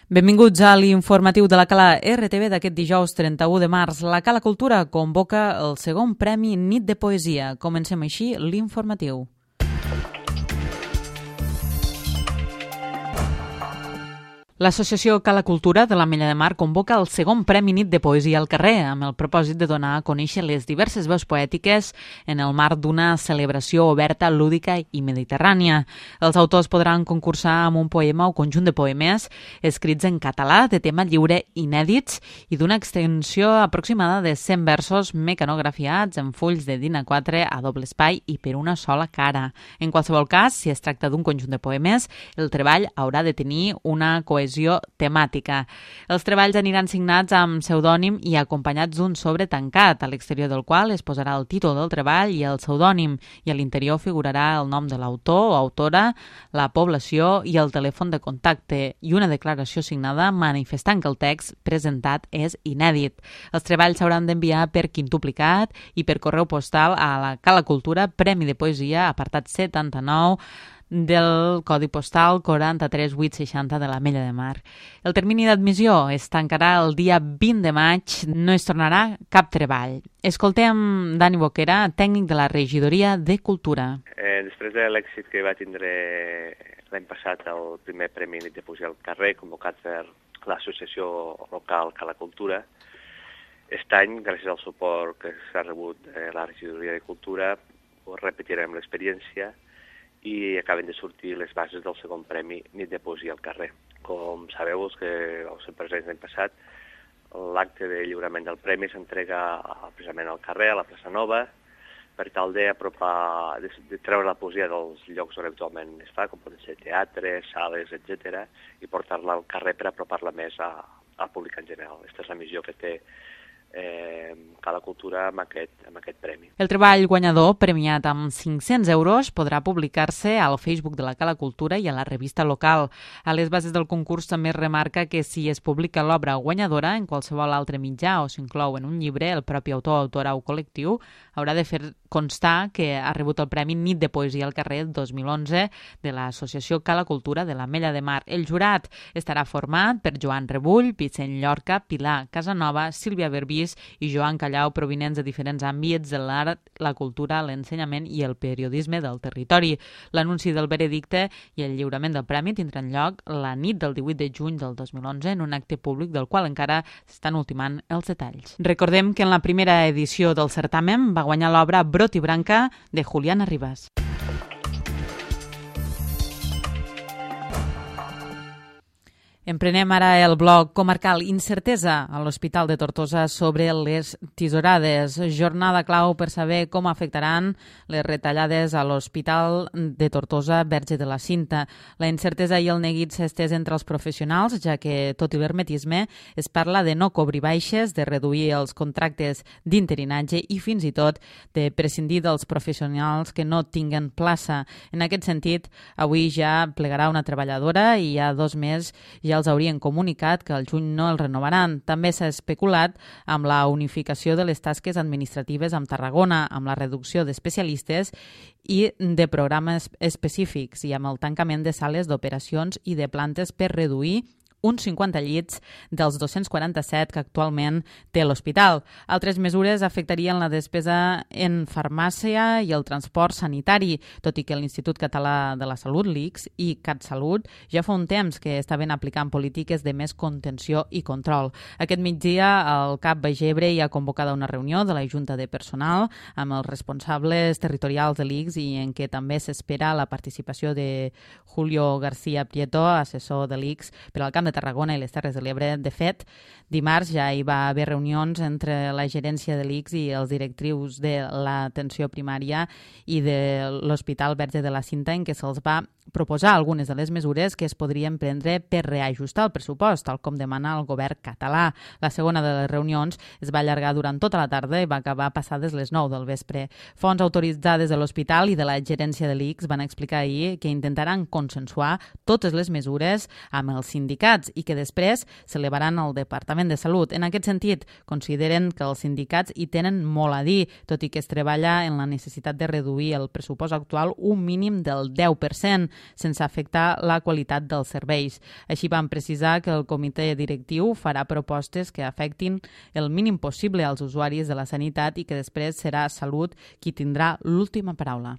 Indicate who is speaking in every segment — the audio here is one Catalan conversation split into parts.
Speaker 1: Benvinguts a l'informatiu de la Cala RTV d'aquest dijous 31 de març. La Cala Cultura convoca el segon Premi Nit de Poesia. Comencem així l'informatiu. L'Associació Cala Cultura de l'Ametlla de Mar convoca el segon Premi Nit de Poesia al carrer amb el propòsit de donar a conèixer les diverses veus poètiques en el marc d'una celebració oberta, lúdica i mediterrània. Els autors podran concursar amb un poema o conjunt de poemes escrits en català de tema lliure inèdits i d'una extensió aproximada de 100 versos mecanografiats en fulls de DIN A4 a doble espai i per una sola cara. En qualsevol cas, si es tracta d'un conjunt de poemes, el treball haurà de tenir una cohesió temàtica. Els treballs aniran signats amb pseudònim i acompanyats d'un sobre tancat, a l'exterior del qual es posarà el títol del treball i el pseudònim, i a l'interior figurarà el nom de l'autor o autora, la població i el telèfon de contacte, i una declaració signada manifestant que el text presentat és inèdit. Els treballs s'hauran d'enviar per quintuplicat i per correu postal a la Cala Cultura, Premi de Poesia, apartat 79, del codi postal 43860 de l'Ametlla de Mar. El termini d'admissió es tancarà el dia 20 de maig, no es tornarà cap treball. Escoltem Dani Boquera, tècnic de la Regidoria de Cultura.
Speaker 2: Després de l'èxit que va tindre l'any passat el primer Premi Nit de Poesia al carrer, convocat per l'associació local Cala Cultura, aquest any, gràcies al suport que s'ha rebut de la Regidoria de Cultura, repetirem l'experiència i acaben de sortir les bases del segon Premi Nit de Poesia al carrer. Com sabeu, els que heu estat presents l'any passat, l'acte de lliurament del premi s'entrega precisament al carrer, a la plaça Nova, per tal d'apropar, de treure la poesia dels llocs on habitualment es fa, com poden ser teatres, sales, etc., i portar-la al carrer per apropar-la més al públic en general. Aquesta és la missió que té Cala Cultura amb aquest premi.
Speaker 1: El treball guanyador, premiat amb 500 euros, podrà publicar-se al Facebook de la Cala Cultura i a la revista local. A les bases del concurs també es remarca que si es publica l'obra guanyadora en qualsevol altre mitjà o s'inclou en un llibre, el propi autor, autora o col·lectiu haurà de fer constar que ha rebut el Premi Nit de Poesia al carrer 2011 de l'Associació Cala Cultura de l'Ametlla de Mar. El jurat estarà format per Joan Rebull, Vicent Llorca, Pilar Casanova, Sílvia Verbís i Joan Callau, provinents de diferents àmbits de l'art, la cultura, l'ensenyament i el periodisme del territori. L'anunci del veredicte i el lliurament del premi tindran lloc la nit del 18 de juny del 2011 en un acte públic del qual encara s'estan ultimant els detalls. Recordem que en la primera edició del certamen va guanyar l'obra Brot i Branca de Juliana Ribas. Emprenem ara el bloc comarcal Incertesa a l'Hospital de Tortosa sobre les tisorades. Jornada clau per saber com afectaran les retallades a l'Hospital de Tortosa Verge de la Cinta. La incertesa i el neguit s'ha estès entre els professionals, ja que, tot i l'hermetisme, es parla de no cobrir baixes, de reduir els contractes d'interinatge i fins i tot de prescindir dels professionals que no tinguen plaça. En aquest sentit, avui ja plegarà una treballadora i ja 2 mesos ja els haurien comunicat que al juny no els renovaran. També s'ha especulat amb la unificació de les tasques administratives amb Tarragona, amb la reducció d'especialistes i de programes específics i amb el tancament de sales d'operacions i de plantes per reduir uns 50 llits dels 247 que actualment té l'hospital. Altres mesures afectarien la despesa en farmàcia i el transport sanitari, tot i que l'Institut Català de la Salut, l'ICS, i CatSalut ja fa un temps que estaven aplicant polítiques de més contenció i control. Aquest migdia el CAP Baix Ebre hi ha convocada una reunió de la Junta de Personal amb els responsables territorials de l'ICS i en què també s'espera la participació de Julio García Prieto, assessor de l'ICS per al Camp de Tarragona i les Terres de l'Ebre. De fet, dimarts ja hi va haver reunions entre la gerència de l'ICS i els directrius de l'atenció primària i de l'Hospital Verge de la Cinta, en què se'ls va proposar algunes de les mesures que es podrien prendre per reajustar el pressupost, tal com demana el govern català. La segona de les reunions es va allargar durant tota la tarda i va acabar passades les 9 del vespre. Fonts autoritzades de l'hospital i de la gerència de l'ICS van explicar ahir que intentaran consensuar totes les mesures amb els sindicats i que després s'elevaran al Departament de Salut. En aquest sentit, consideren que els sindicats hi tenen molt a dir, tot i que es treballa en la necessitat de reduir el pressupost actual un mínim del 10%. sense afectar la qualitat dels serveis. Així van precisar que el comitè directiu farà propostes que afectin el mínim possible als usuaris de la sanitat i que després serà Salut qui tindrà l'última paraula.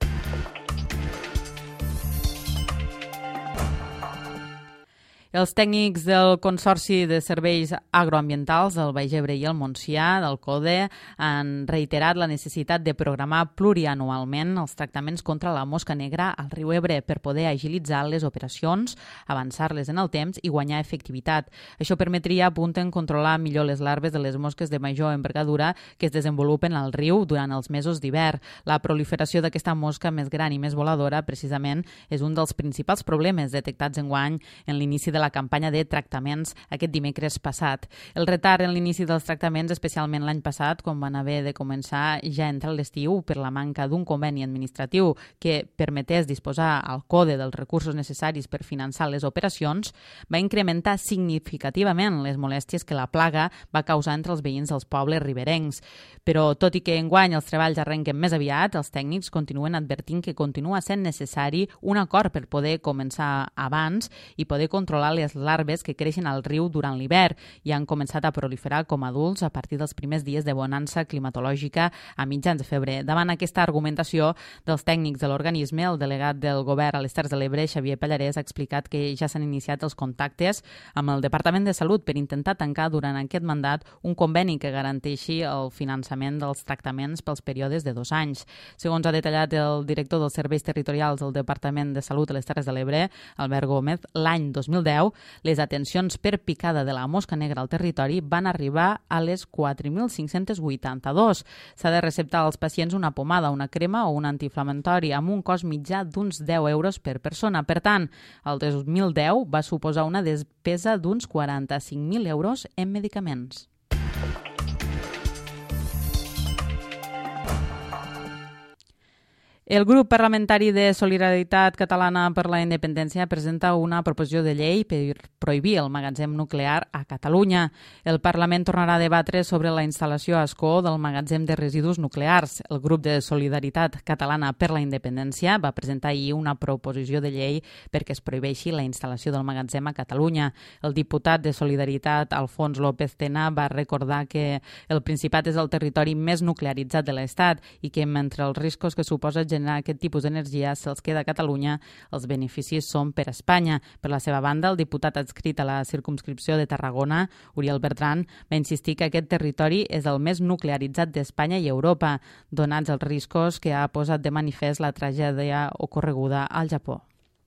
Speaker 1: Els tècnics del Consorci de Serveis Agroambientals del Baix Ebre i el Montsià, del CODE, han reiterat la necessitat de programar plurianualment els tractaments contra la mosca negra al riu Ebre per poder agilitzar les operacions, avançar-les en el temps i guanyar efectivitat. Això permetria, apunten, controlar millor les larves de les mosques de major envergadura que es desenvolupen al riu durant els mesos d'hivern. La proliferació d'aquesta mosca més gran i més voladora, precisament, és un dels principals problemes detectats enguany en l'inici de la campanya de tractaments aquest dimecres passat. El retard en l'inici dels tractaments, especialment l'any passat, quan van haver de començar ja entre l'estiu per la manca d'un conveni administratiu que permetés disposar al CODE dels recursos necessaris per finançar les operacions, va incrementar significativament les molèsties que la plaga va causar entre els veïns dels pobles riberencs. Però, tot i que enguany els treballs arrenquen més aviat, els tècnics continuen advertint que continua sent necessari un acord per poder començar abans i poder controlar les larves que creixen al riu durant l'hivern i han començat a proliferar com a adults a partir dels primers dies de bonança climatològica a mitjans de febrer. Davant aquesta argumentació dels tècnics de l'organisme, el delegat del govern a les Terres de l'Ebre, Xavier Pallarès, ha explicat que ja s'han iniciat els contactes amb el Departament de Salut per intentar tancar durant aquest mandat un conveni que garanteixi el finançament dels tractaments pels períodes de 2 anys. Segons ha detallat el director dels serveis territorials del Departament de Salut a les Terres de l'Ebre, Albert Gómez, l'any 2010 les atencions per picada de la mosca negra al territori van arribar a les 4.582. S'ha de receptar als pacients una pomada, una crema o un antiinflamatori amb un cost mitjà d'uns 10 euros per persona. Per tant, el 2010 va suposar una despesa d'uns 45.000 euros en medicaments. El grup parlamentari de Solidaritat Catalana per la Independència presenta una proposició de llei per prohibir el magatzem nuclear a Catalunya. El Parlament tornarà a debatre sobre la instal·lació a Ascó del magatzem de residus nuclears. El grup de Solidaritat Catalana per la Independència va presentar ahir una proposició de llei perquè es prohibeixi la instal·lació del magatzem a Catalunya. El diputat de Solidaritat, Alfons López Tena, va recordar que el Principat és el territori més nuclearitzat de l'Estat i que, mentre els riscos que suposa generar aquest tipus d'energia se'ls queda a Catalunya, els beneficis són per Espanya. Per la seva banda, el diputat adscrit a la circumscripció de Tarragona, Oriol Bertran, va insistir que aquest territori és el més nuclearitzat d'Espanya i Europa, donats els riscos que ha posat de manifest la tragèdia ocorreguda al Japó.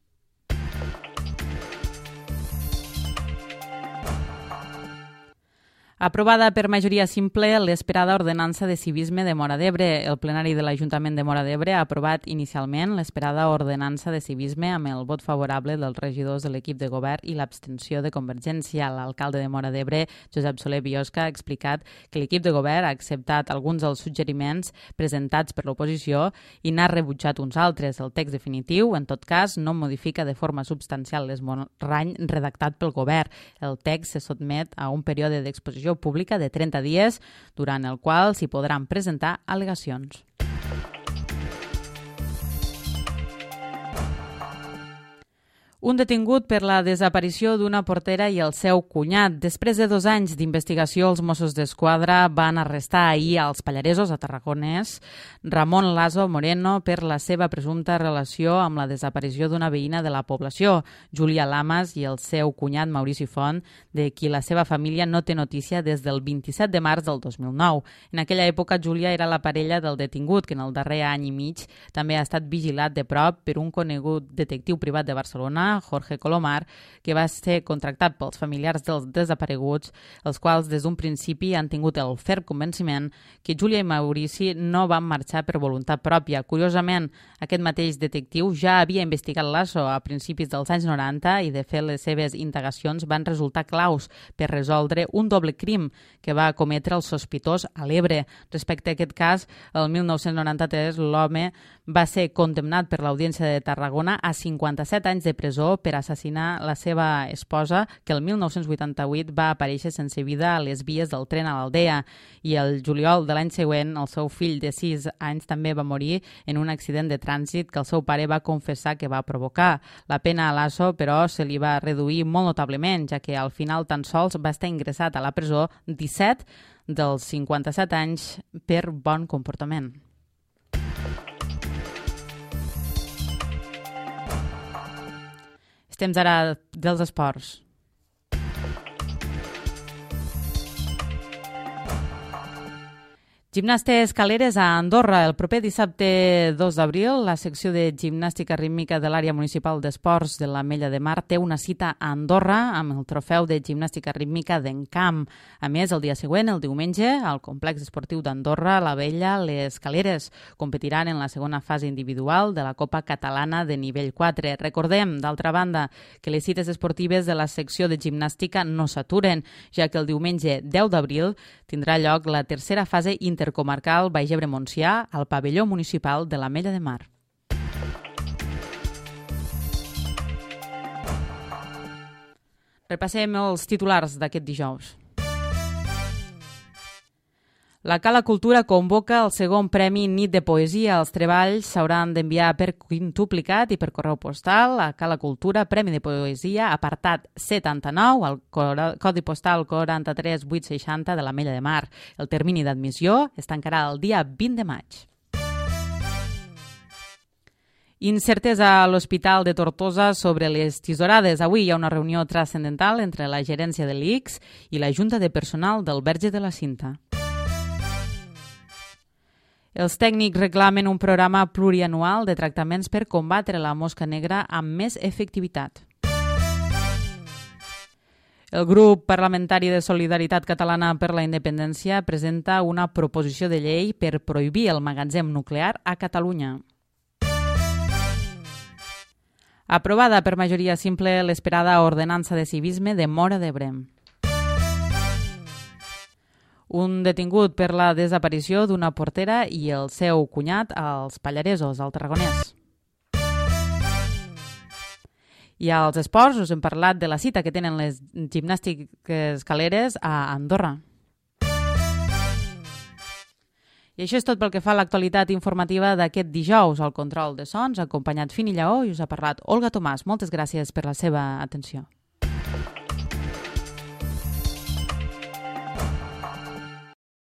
Speaker 1: Aprovada per majoria simple l'esperada ordenança de civisme de Móra d'Ebre. El plenari de l'Ajuntament de Móra d'Ebre ha aprovat inicialment l'esperada ordenança de civisme amb el vot favorable dels regidors de l'equip de govern i l'abstenció de Convergència. L'alcalde de Móra d'Ebre, Josep Soler Biosca, ha explicat que l'equip de govern ha acceptat alguns dels suggeriments presentats per l'oposició i n'ha rebutjat uns altres. El text definitiu, en tot cas, no modifica de forma substancial l'esborrany redactat pel govern. El text se sotmet a un període d'exposició pública de 30 dies, durant el qual s'hi podran presentar al·legacions. Un detingut per la desaparició d'una portera i el seu cunyat. Després de 2 anys d'investigació, els Mossos d'Esquadra van arrestar ahir als Pallaresos, a Tarragonès, Ramon Lazo Moreno per la seva presumpta relació amb la desaparició d'una veïna de la població, Júlia Lamas, i el seu cunyat Maurici Font, de qui la seva família no té notícia des del 27 de març del 2009. En aquella època, Júlia era la parella del detingut, que en el darrer any i mig també ha estat vigilat de prop per un conegut detectiu privat de Barcelona, Jorge Colomar, que va ser contractat pels familiars dels desapareguts, els quals des d'un principi han tingut el ferm convenciment que Júlia i Maurici no van marxar per voluntat pròpia. Curiosament, aquest mateix detectiu ja havia investigat Lazo a principis dels anys 90 i, de fet, les seves indagacions van resultar claus per resoldre un doble crim que va cometre el sospitós a l'Ebre. Respecte a aquest cas, el 1993 l'home va ser condemnat per l'Audiència de Tarragona a 57 anys de presó presó per assassinar la seva esposa, que el 1988 va aparèixer sense vida a les vies del tren a l'Aldea, i el juliol de l'any següent el seu fill de 6 anys també va morir en un accident de trànsit que el seu pare va confessar que va provocar. La pena a Lasso, però, se li va reduir molt notablement, ja que al final tan sols va estar ingressat a la presó 17 dels 57 anys per bon comportament. Temps ara dels esports. Gimnastes Caleres a Andorra. El proper dissabte 2 d'abril, la secció de gimnàstica rítmica de l'àrea municipal d'esports de l'Ametlla de Mar té una cita a Andorra amb el trofeu de gimnàstica rítmica d'Encamp. A més, el dia següent, el diumenge, al complex esportiu d'Andorra, l'Abella, les Caleres competiran en la segona fase individual de la Copa Catalana de nivell 4. Recordem, d'altra banda, que les cites esportives de la secció de gimnàstica no s'aturen, ja que el diumenge 10 d'abril tindrà lloc la tercera fase intercomarcal Baix Ebre-Montsià al pavelló municipal de l'Ametlla de Mar. Repassem els titulars d'aquest dijous. La Cala Cultura convoca el segon Premi Nit de Poesia. Els treballs s'hauran d'enviar per quintuplicat i per correu postal a Cala Cultura, Premi de Poesia, apartat 79, al codi postal 43860 de l'Ametlla de Mar. El termini d'admissió es tancarà el dia 20 de maig. Incertesa a l'Hospital de Tortosa sobre les tisorades. Avui hi ha una reunió transcendental entre la gerència de l'ICS i la Junta de Personal del Verge de la Cinta. Els tècnics reclamen un programa plurianual de tractaments per combatre la mosca negra amb més efectivitat. El grup parlamentari de Solidaritat Catalana per la Independència presenta una proposició de llei per prohibir el magatzem nuclear a Catalunya. Aprovada per majoria simple l'esperada ordenança de civisme de Móra d'Ebre. Un detingut per la desaparició d'una portera i el seu cunyat als Pallaresos, al Tarragonès. I als esports us hem parlat de la cita que tenen les gimnàstiques caleres a Andorra. I això és tot pel que fa a l'actualitat informativa d'aquest dijous. Al control de sons, acompanyat Fini Lleó, i us ha parlat Olga Tomàs. Moltes gràcies per la seva atenció.